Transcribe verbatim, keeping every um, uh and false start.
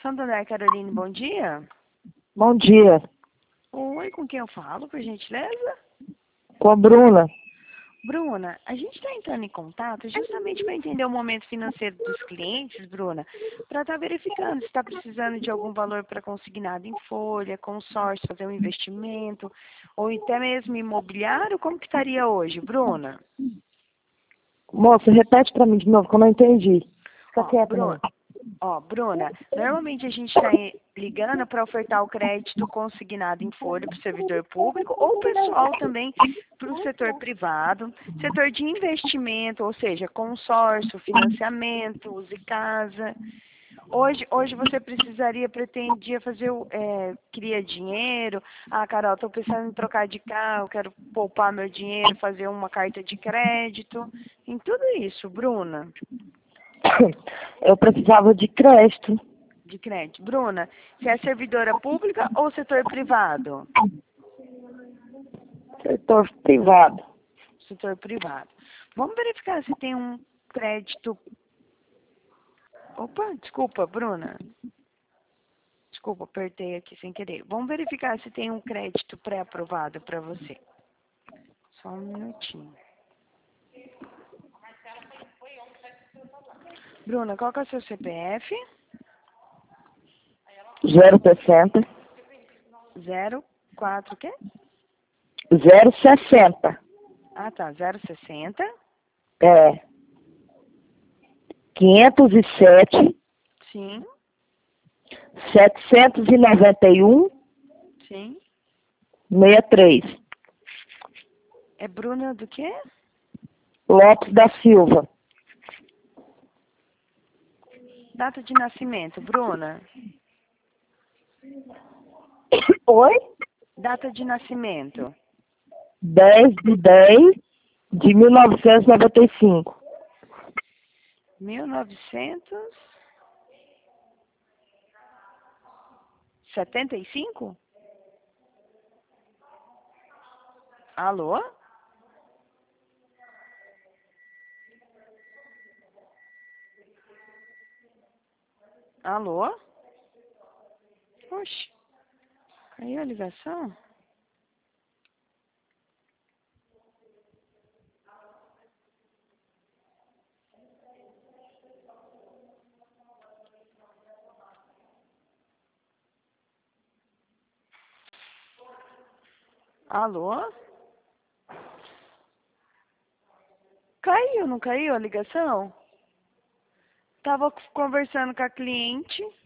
Santander, Caroline, bom dia. Bom dia. Oi, com quem eu falo, por gentileza? Com a Bruna. Bruna, a gente está entrando em contato justamente para entender o momento financeiro dos clientes, Bruna, para estar verificando se está precisando de algum valor para consignado em folha, consórcio, fazer um investimento, ou até mesmo imobiliário, como que estaria hoje, Bruna? Moça, repete para mim de novo, que eu não entendi. Fica Ó, quieta, Bruna, não. ó, Bruna, normalmente a gente está ligando para ofertar o crédito consignado em folha para o servidor público ou pessoal também para o setor privado, setor de investimento, ou seja, consórcio, financiamento, use casa. Hoje, hoje você precisaria, pretendia fazer, o- é, queria dinheiro. Ah, Carol, estou pensando em trocar de carro, quero poupar meu dinheiro, fazer uma carta de crédito. Em tudo isso, Bruna. Eu precisava de crédito. De crédito. Bruna, você é servidora pública ou setor privado? Setor privado. Setor privado. Vamos verificar se tem um crédito. Opa, desculpa, Bruna. Desculpa, apertei aqui sem querer. Vamos verificar se tem um crédito pré-aprovado para você. Só um minutinho. Bruna, qual que é o seu C P F? zero sessenta. Zero quatro o quê? zero sessenta. Ah, tá. Zero sessenta. É. quinhentos e sete. Sim, setecentos e noventa e um. sim. sessenta e três. É Bruna do quê? Lopes da Silva. Data de nascimento, Bruna. Oi? Data de nascimento. dez de dez de mil novecentos e noventa e cinco. Mil novecentos setenta e cinco? Alô? Alô? Oxe, caiu a ligação? Alô? Caiu, não caiu a ligação? Tava conversando com a cliente.